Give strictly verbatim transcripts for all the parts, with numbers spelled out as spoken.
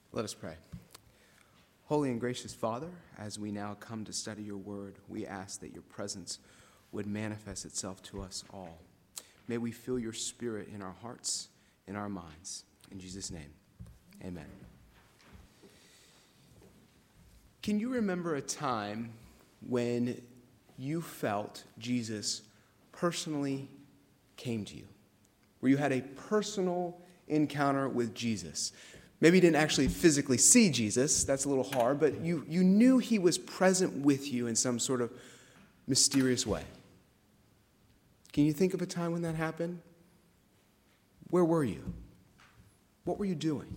Let us pray. Holy and gracious Father, as we now come to study your word, we ask that your presence would manifest itself to us all. May we feel your spirit in our hearts, in our minds. In Jesus' name, amen. Can you remember a time when you felt Jesus personally came to you, where you had a personal encounter with Jesus? Maybe you didn't actually physically see Jesus, that's a little hard, but you, you knew he was present with you in some sort of mysterious way. Can you think of a time when that happened? Where were you? What were you doing?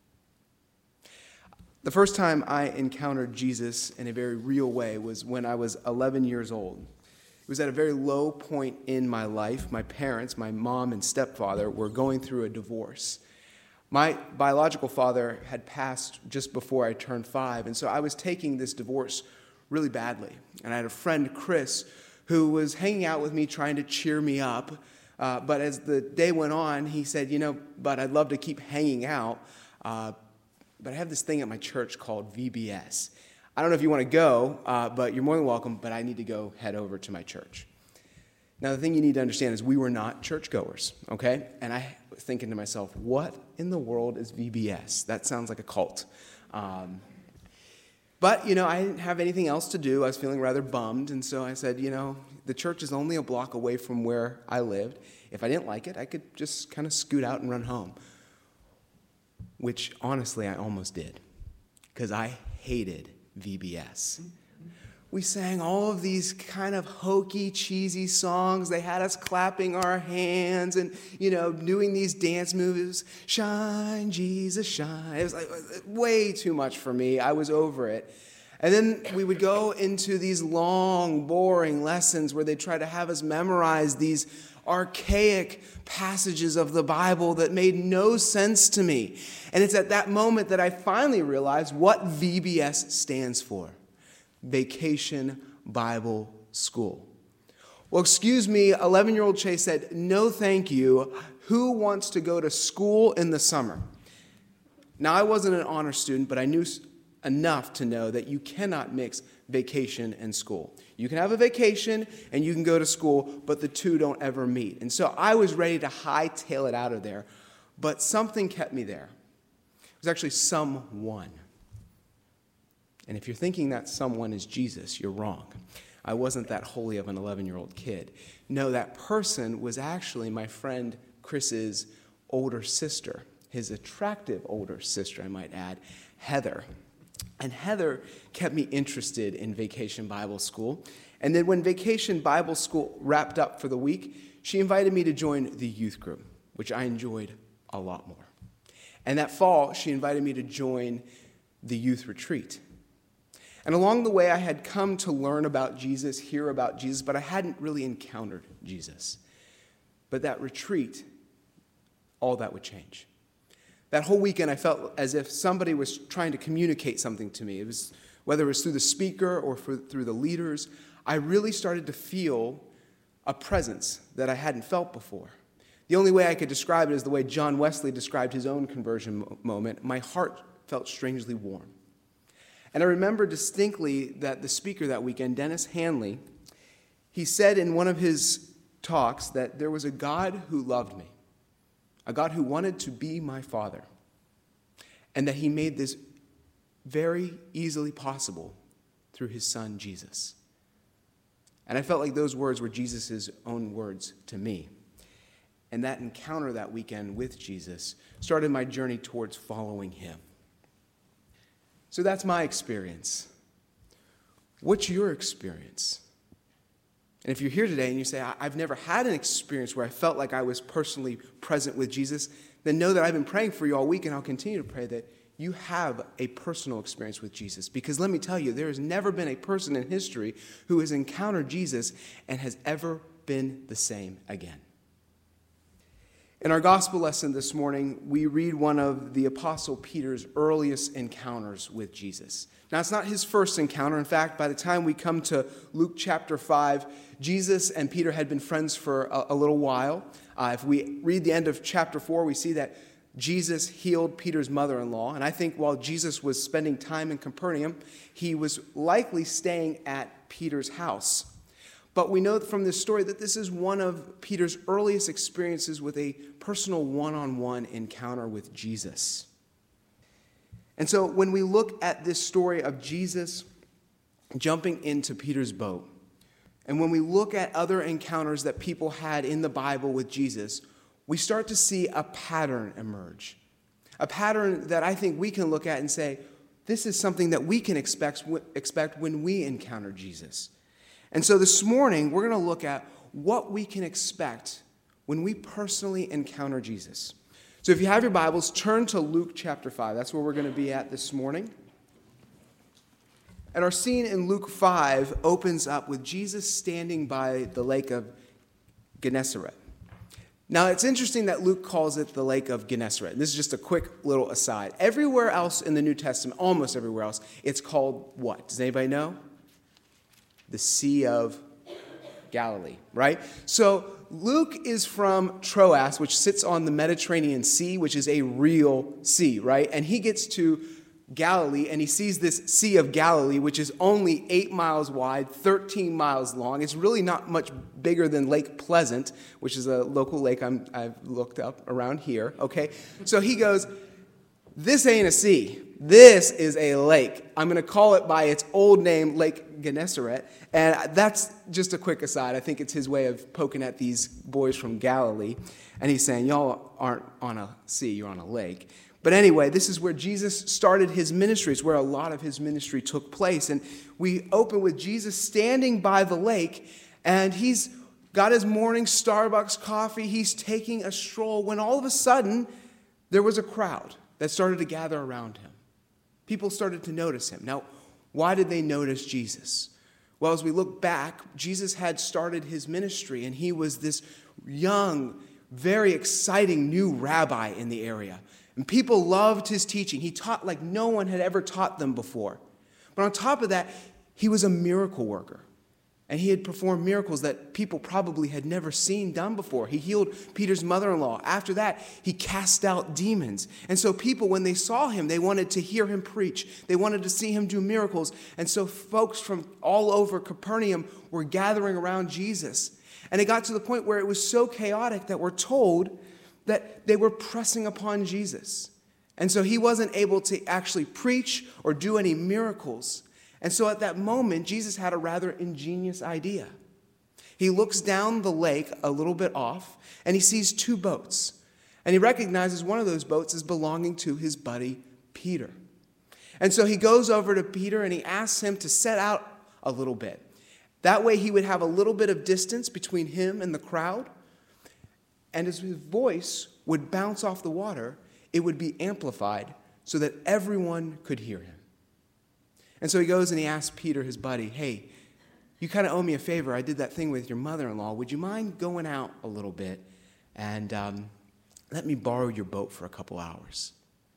The first time I encountered Jesus in a very real way was when I was eleven years old. It was at a very low point in my life. My parents, my mom and stepfather, were going through a divorce. My biological father had passed just before I turned five, and so I was taking this divorce really badly. And I had a friend, Chris, who was hanging out with me trying to cheer me up. Uh, but as the day went on, he said, you know, but I'd love to keep hanging out, uh, but I have this thing at my church called V B S. I don't know if you want to go, uh, but you're more than welcome, but I need to go head over to my church. Now, the thing you need to understand is we were not churchgoers, okay? And I was thinking to myself, what in the world is V B S? That sounds like a cult. Um, but, you know, I didn't have anything else to do. I was feeling rather bummed, and so I said, you know, the church is only a block away from where I lived. If I didn't like it, I could just kind of scoot out and run home, which, honestly, I almost did, because I hated V B S. We sang all of these kind of hokey, cheesy songs. They had us clapping our hands and, you know, doing these dance moves. Shine, Jesus, shine. It was like way too much for me. I was over it. And then we would go into these long, boring lessons where they try to have us memorize these archaic passages of the Bible that made no sense to me. And it's at that moment that I finally realized what V B S stands for. Vacation Bible School. Well, excuse me, eleven-year-old Chase said, no thank you. Who wants to go to school in the summer? Now, I wasn't an honor student, but I knew enough to know that you cannot mix vacation and school. You can have a vacation and you can go to school, but the two don't ever meet. And so I was ready to hightail it out of there, but something kept me there. It was actually someone. And if you're thinking that someone is Jesus, you're wrong. I wasn't that holy of an eleven-year-old kid. No, that person was actually my friend Chris's older sister, his attractive older sister, I might add, Heather. And Heather kept me interested in Vacation Bible School. And then when Vacation Bible School wrapped up for the week, she invited me to join the youth group, which I enjoyed a lot more. And that fall, she invited me to join the youth retreat. And along the way, I had come to learn about Jesus, hear about Jesus, but I hadn't really encountered Jesus. But that retreat, all that would change. That whole weekend, I felt as if somebody was trying to communicate something to me. It was, whether it was through the speaker or for, through the leaders, I really started to feel a presence that I hadn't felt before. The only way I could describe it is the way John Wesley described his own conversion moment. My heart felt strangely warm. And I remember distinctly that the speaker that weekend, Dennis Hanley, he said in one of his talks that there was a God who loved me, a God who wanted to be my father, and that he made this very easily possible through his son, Jesus. And I felt like those words were Jesus' own words to me. And that encounter that weekend with Jesus started my journey towards following him. So that's my experience. What's your experience? And if you're here today and you say, I've never had an experience where I felt like I was personally present with Jesus, then know that I've been praying for you all week, and I'll continue to pray that you have a personal experience with Jesus. Because let me tell you, there has never been a person in history who has encountered Jesus and has ever been the same again. In our gospel lesson this morning, we read one of the Apostle Peter's earliest encounters with Jesus. Now, it's not his first encounter. In fact, by the time we come to Luke chapter five, Jesus and Peter had been friends for a, a little while. Uh, if we read the end of chapter four, we see that Jesus healed Peter's mother-in-law, and I think while Jesus was spending time in Capernaum, he was likely staying at Peter's house. But we know from this story that this is one of Peter's earliest experiences with a personal one-on-one encounter with Jesus. And so when we look at this story of Jesus jumping into Peter's boat, and when we look at other encounters that people had in the Bible with Jesus, we start to see a pattern emerge. A pattern that I think we can look at and say, this is something that we can expect, expect when we encounter Jesus. And so this morning, we're going to look at what we can expect when we personally encounter Jesus. So if you have your Bibles, turn to Luke chapter five. That's where we're going to be at this morning. And our scene in Luke five opens up with Jesus standing by the lake of Gennesaret. Now, it's interesting that Luke calls it the lake of Gennesaret. This is just a quick little aside. Everywhere else in the New Testament, almost everywhere else, it's called what? Does anybody know? The Sea of Galilee, right? So Luke is from Troas, which sits on the Mediterranean Sea, which is a real sea, right? And he gets to Galilee, and he sees this Sea of Galilee, which is only eight miles wide, thirteen miles long. It's really not much bigger than Lake Pleasant, which is a local lake I'm, I've looked up around here, okay? So he goes, this ain't a sea. This is a lake. I'm going to call it by its old name, Lake Gennesaret. And that's just a quick aside. I think it's his way of poking at these boys from Galilee. And he's saying, y'all aren't on a sea, you're on a lake. But anyway, this is where Jesus started his ministry. It's where a lot of his ministry took place. And we open with Jesus standing by the lake, and he's got his morning Starbucks coffee. He's taking a stroll when all of a sudden there was a crowd that started to gather around him. People started to notice him. Now, why did they notice Jesus? Well, as we look back, Jesus had started his ministry, and he was this young, very exciting new rabbi in the area. And people loved his teaching. He taught like no one had ever taught them before. But on top of that, he was a miracle worker. And he had performed miracles that people probably had never seen done before. He healed Peter's mother-in-law. After that, he cast out demons. And so people, when they saw him, they wanted to hear him preach. They wanted to see him do miracles. And so folks from all over Capernaum were gathering around Jesus. And it got to the point where it was so chaotic that we're told that they were pressing upon Jesus. And so he wasn't able to actually preach or do any miracles. And so at that moment, Jesus had a rather ingenious idea. He looks down the lake a little bit off, and he sees two boats. And he recognizes one of those boats as belonging to his buddy, Peter. And so he goes over to Peter, and he asks him to set out a little bit. That way he would have a little bit of distance between him and the crowd. And as his voice would bounce off the water, it would be amplified so that everyone could hear him. And so he goes and he asks Peter, his buddy, hey, you kind of owe me a favor. I did that thing with your mother-in-law. Would you mind going out a little bit and um, let me borrow your boat for a couple hours?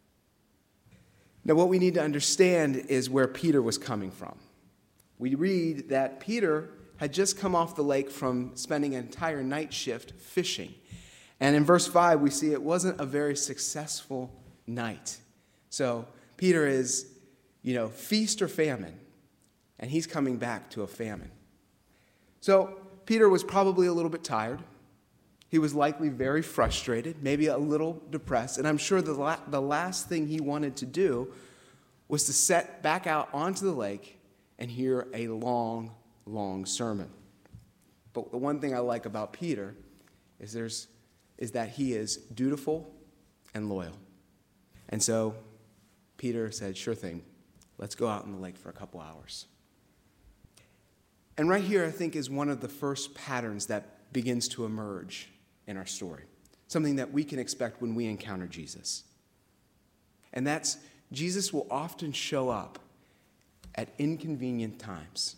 Now, what we need to understand is where Peter was coming from. We read that Peter had just come off the lake from spending an entire night shift fishing. And in verse five, we see it wasn't a very successful night. So Peter is, you know, feast or famine, and he's coming back to a famine. So Peter was probably a little bit tired. He was likely very frustrated, maybe a little depressed, and I'm sure the, la- the last thing he wanted to do was to set back out onto the lake and hear a long, long sermon. But the one thing I like about Peter is there's is that he is dutiful and loyal. And so Peter said, sure thing. Let's go out in the lake for a couple hours. And right here, I think, is one of the first patterns that begins to emerge in our story. Something that we can expect when we encounter Jesus. And that's Jesus will often show up at inconvenient times.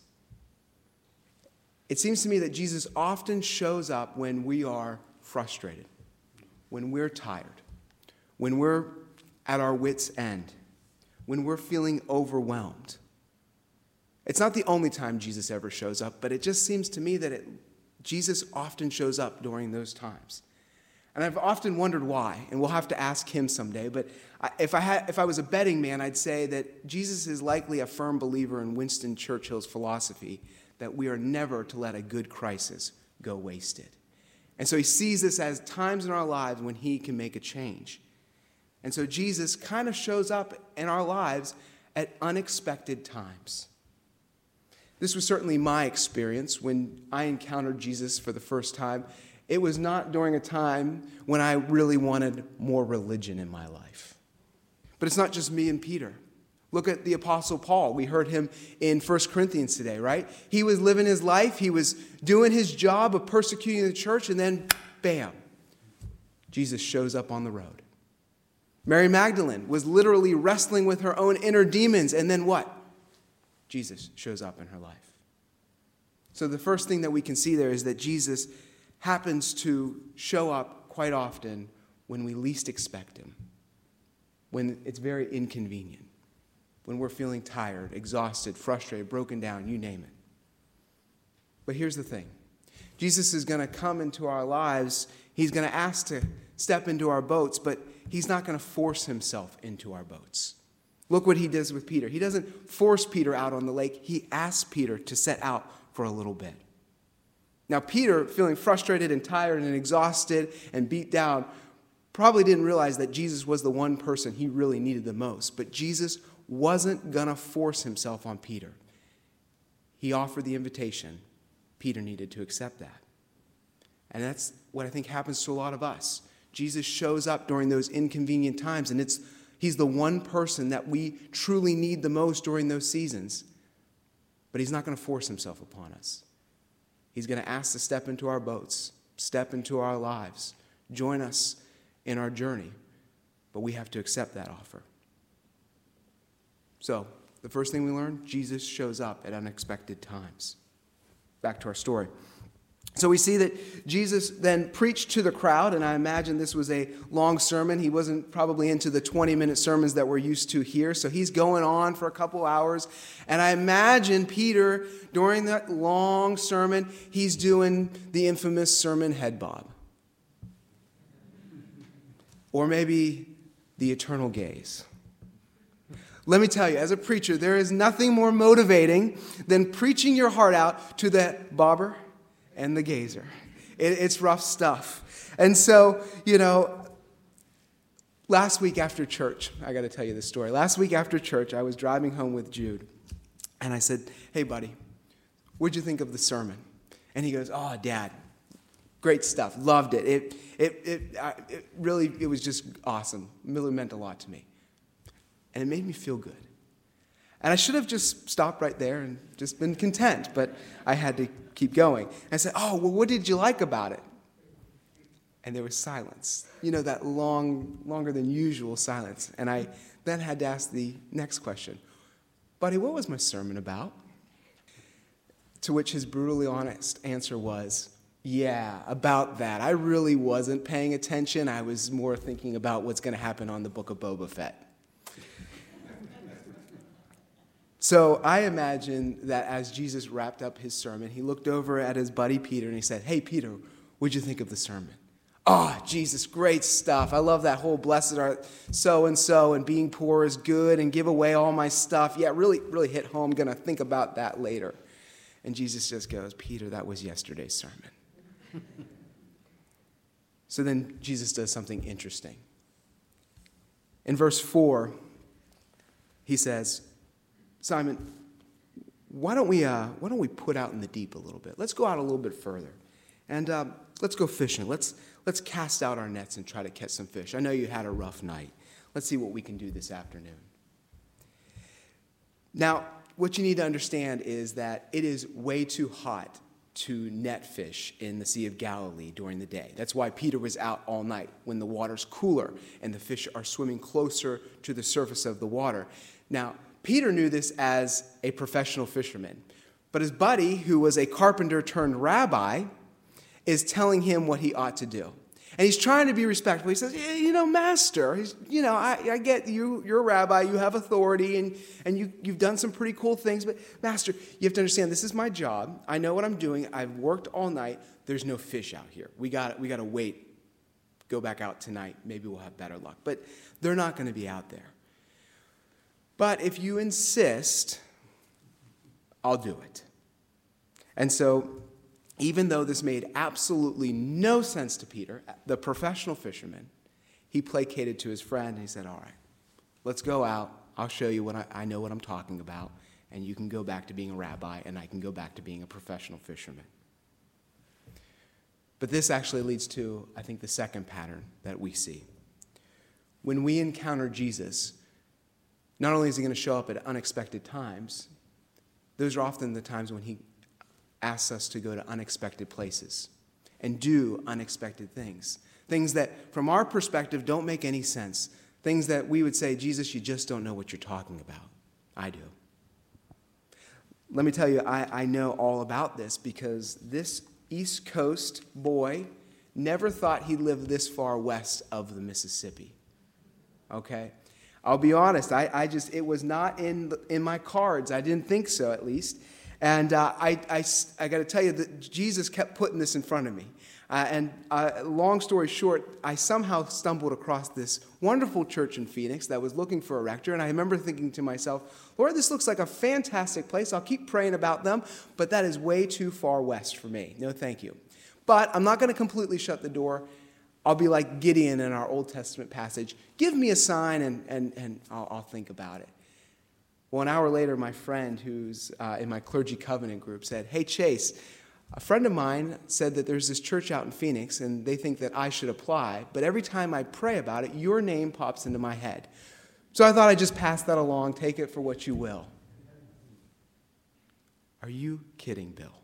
It seems to me that Jesus often shows up when we are frustrated, when we're tired, when we're at our wits' end, when we're feeling overwhelmed. It's not the only time Jesus ever shows up, but it just seems to me that it, Jesus often shows up during those times. And I've often wondered why, and we'll have to ask him someday. But I, if I had, if I was a betting man, I'd say that Jesus is likely a firm believer in Winston Churchill's philosophy that we are never to let a good crisis go wasted. And so he sees this as times in our lives when he can make a change. And so Jesus kind of shows up in our lives at unexpected times. This was certainly my experience when I encountered Jesus for the first time. It was not during a time when I really wanted more religion in my life. But it's not just me and Peter. Look at the Apostle Paul. We heard him in First Corinthians today, right? He was living his life. He was doing his job of persecuting the church, and then, bam, Jesus shows up on the road. Mary Magdalene was literally wrestling with her own inner demons, and then what? Jesus shows up in her life. So the first thing that we can see there is that Jesus happens to show up quite often when we least expect him, when it's very inconvenient, when we're feeling tired, exhausted, frustrated, broken down, you name it. But here's the thing. Jesus is going to come into our lives. He's going to ask to step into our boats, but he's not going to force himself into our boats. Look what he does with Peter. He doesn't force Peter out on the lake. He asks Peter to set out for a little bit. Now, Peter, feeling frustrated and tired and exhausted and beat down, probably didn't realize that Jesus was the one person he really needed the most. But Jesus wasn't going to force himself on Peter. He offered the invitation. Peter needed to accept that. And that's what I think happens to a lot of us. Jesus shows up during those inconvenient times, and it's he's the one person that we truly need the most during those seasons. But he's not going to force himself upon us. He's going to ask to step into our boats, step into our lives, join us in our journey. But we have to accept that offer. So, the first thing we learn, Jesus shows up at unexpected times. Back to our story. So we see that Jesus then preached to the crowd, and I imagine this was a long sermon. He wasn't probably into the twenty-minute sermons that we're used to here, so he's going on for a couple hours. And I imagine Peter, during that long sermon, he's doing the infamous sermon head bob. Or maybe the eternal gaze. Let me tell you, as a preacher, there is nothing more motivating than preaching your heart out to that bobber and the gazer. It, it's rough stuff. And so, you know, last week after church, I got to tell you this story. Last week after church, I was driving home with Jude, and I said, "Hey, buddy, what'd you think of the sermon?" And he goes, "Oh, Dad, great stuff. Loved it. It, it, it, I, it really, it was just awesome. It really meant a lot to me." And it made me feel good. And I should have just stopped right there and just been content, but I had to keep going. And I said, "Oh, well, what did you like about it?" And there was silence. You know, that long, longer than usual silence. And I then had to ask the next question. "Buddy, what was my sermon about?" To which his brutally honest answer was, "Yeah, about that. I really wasn't paying attention. I was more thinking about what's going to happen on the Book of Boba Fett." So I imagine that as Jesus wrapped up his sermon, he looked over at his buddy Peter and he said, "Hey, Peter, what'd you think of the sermon?" "Oh, Jesus, great stuff. I love that whole blessed art so-and-so and being poor is good and give away all my stuff. Yeah, really, really hit home. Going to think about that later." And Jesus just goes, "Peter, that was yesterday's sermon." So then Jesus does something interesting. In verse four, he says, "Simon, why don't we uh, why don't we put out in the deep a little bit? Let's go out a little bit further, and uh, let's go fishing. Let's let's cast out our nets and try to catch some fish. I know you had a rough night. Let's see what we can do this afternoon." Now, what you need to understand is that it is way too hot to net fish in the Sea of Galilee during the day. That's why Peter was out all night when the water's cooler and the fish are swimming closer to the surface of the water. Now, Peter knew this as a professional fisherman, but his buddy, who was a carpenter turned rabbi, is telling him what he ought to do. And he's trying to be respectful. He says, yeah, you know, master, he's, you know, I, I get you, you're a rabbi, you have authority, and, and you, you've done some pretty cool things, but master, you have to understand, this is my job. I know what I'm doing. I've worked all night. There's no fish out here. We got we got to wait go back out tonight. Maybe we'll have better luck. But they're not going to be out there. But if you insist, I'll do it. And so, even though this made absolutely no sense to Peter, the professional fisherman, he placated to his friend and he said, all right, let's go out. I'll show you what I, I know what I'm talking about, and you can go back to being a rabbi, and I can go back to being a professional fisherman. But this actually leads to, I think, the second pattern that we see. When we encounter Jesus, not only is he going to show up at unexpected times, those are often the times when he asks us to go to unexpected places and do unexpected things. Things that, from our perspective, don't make any sense. Things that we would say, Jesus, you just don't know what you're talking about. I do. Let me tell you, I, I know all about this because this East Coast boy never thought he lived this far west of the Mississippi. Okay? I'll be honest, I, I just, it was not in, in my cards. I didn't think so, at least. And uh, I, I, I got to tell you that Jesus kept putting this in front of me. Uh, and uh, long story short, I somehow stumbled across this wonderful church in Phoenix that was looking for a rector. And I remember thinking to myself, Lord, this looks like a fantastic place. I'll keep praying about them, but that is way too far west for me. No, thank you. But I'm not going to completely shut the door. I'll be like Gideon in our Old Testament passage. Give me a sign and, and, and I'll, I'll think about it. Well, an hour later, my friend who's uh, in my clergy covenant group said, hey, Chase, a friend of mine said that there's this church out in Phoenix and they think that I should apply, but every time I pray about it, your name pops into my head. So I thought I'd just pass that along, take it for what you will. Are you kidding, Bill?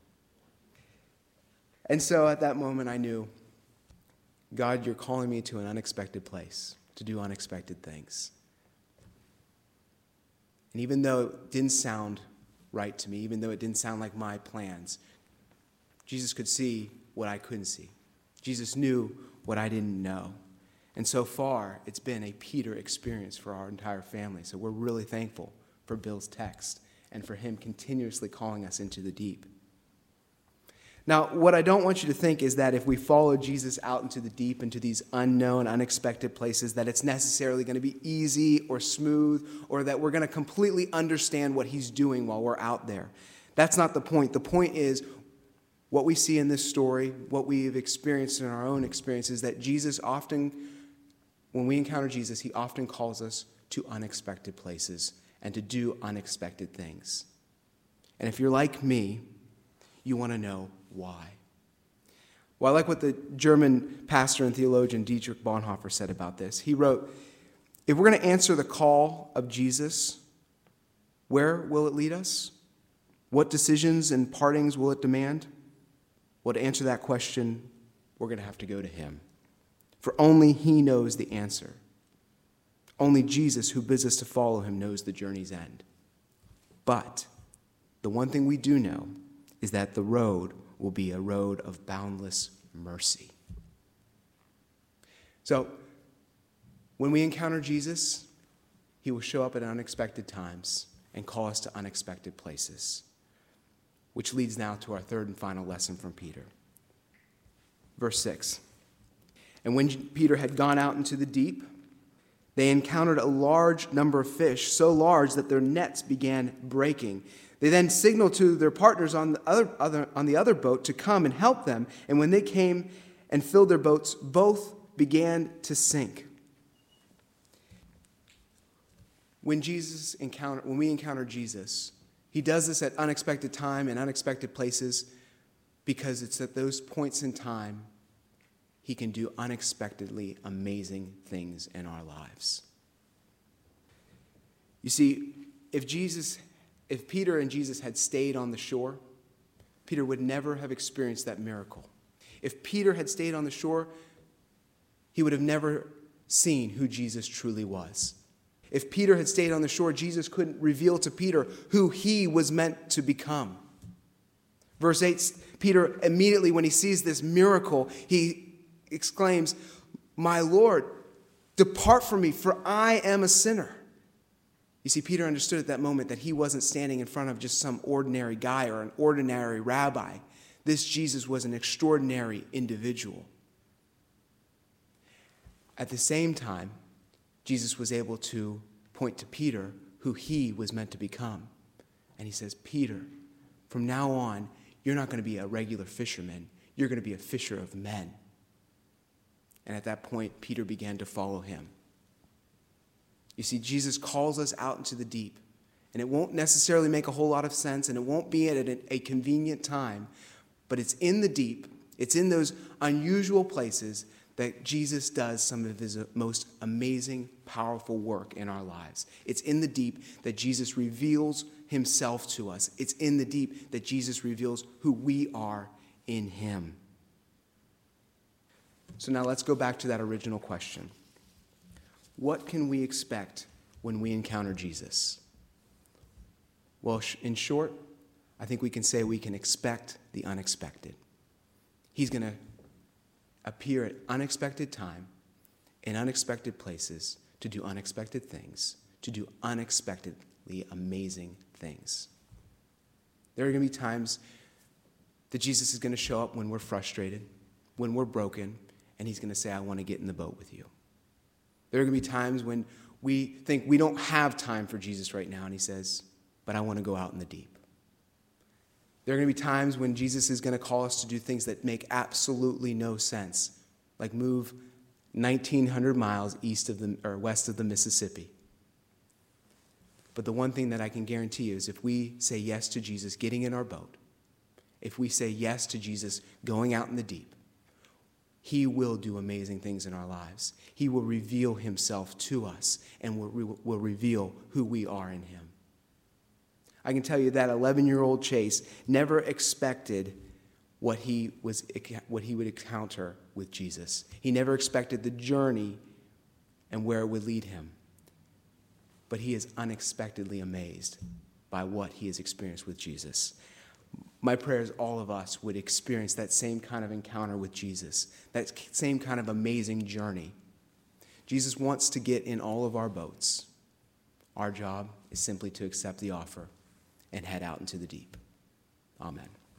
And so at that moment I knew, God, you're calling me to an unexpected place, to do unexpected things. And even though it didn't sound right to me, even though it didn't sound like my plans, Jesus could see what I couldn't see. Jesus knew what I didn't know. And so far, it's been a Peter experience for our entire family. So we're really thankful for Bill's text and for him continuously calling us into the deep. Now, what I don't want you to think is that if we follow Jesus out into the deep, into these unknown, unexpected places, that it's necessarily going to be easy or smooth, or that we're going to completely understand what he's doing while we're out there. That's not the point. The point is what we see in this story, what we've experienced in our own experiences, that Jesus often, when we encounter Jesus, he often calls us to unexpected places and to do unexpected things. And if you're like me, you want to know why. Well, I like what the German pastor and theologian Dietrich Bonhoeffer said about this. He wrote, if we're going to answer the call of Jesus, where will it lead us? What decisions and partings will it demand? Well, to answer that question, we're going to have to go to him. For only he knows the answer. Only Jesus, who bids us to follow him, knows the journey's end. But the one thing we do know is that the road will be a road of boundless mercy. So, when we encounter Jesus, he will show up at unexpected times and call us to unexpected places. Which leads now to our third and final lesson from Peter. Verse six. And when Peter had gone out into the deep, they encountered a large number of fish, so large that their nets began breaking. They then signaled to their partners on the other, other, on the other boat to come and help them. And when they came and filled their boats, both began to sink. When Jesus encounter, when we encounter Jesus, he does this at unexpected time and unexpected places because it's at those points in time he can do unexpectedly amazing things in our lives. You see, if Jesus If Peter and Jesus had stayed on the shore, Peter would never have experienced that miracle. If Peter had stayed on the shore, he would have never seen who Jesus truly was. If Peter had stayed on the shore, Jesus couldn't reveal to Peter who he was meant to become. Verse eight, Peter immediately when he sees this miracle, he exclaims, "My Lord, depart from me, for I am a sinner." You see, Peter understood at that moment that he wasn't standing in front of just some ordinary guy or an ordinary rabbi. This Jesus was an extraordinary individual. At the same time, Jesus was able to point to Peter, who he was meant to become. And he says, Peter, from now on, you're not going to be a regular fisherman. You're going to be a fisher of men. And at that point, Peter began to follow him. You see, Jesus calls us out into the deep. And it won't necessarily make a whole lot of sense, and it won't be at a, a convenient time. But it's in the deep, it's in those unusual places that Jesus does some of his most amazing, powerful work in our lives. It's in the deep that Jesus reveals himself to us. It's in the deep that Jesus reveals who we are in him. So now let's go back to that original question. What can we expect when we encounter Jesus? Well, in short, I think we can say we can expect the unexpected. He's going to appear at unexpected time, in unexpected places, to do unexpected things, to do unexpectedly amazing things. There are going to be times that Jesus is going to show up when we're frustrated, when we're broken, and he's going to say, I want to get in the boat with you. There are going to be times when we think we don't have time for Jesus right now, and he says, but I want to go out in the deep. There are going to be times when Jesus is going to call us to do things that make absolutely no sense, like move nineteen hundred miles east of the or west of the Mississippi. But the one thing that I can guarantee you is if we say yes to Jesus getting in our boat, if we say yes to Jesus going out in the deep, he will do amazing things in our lives. He will reveal himself to us and will, will reveal who we are in him. I can tell you that eleven-year-old Chase never expected what he was what he would encounter with Jesus. He never expected the journey and where it would lead him. But he is unexpectedly amazed by what he has experienced with Jesus. My prayer is all of us would experience that same kind of encounter with Jesus, that same kind of amazing journey. Jesus wants to get in all of our boats. Our job is simply to accept the offer and head out into the deep. Amen.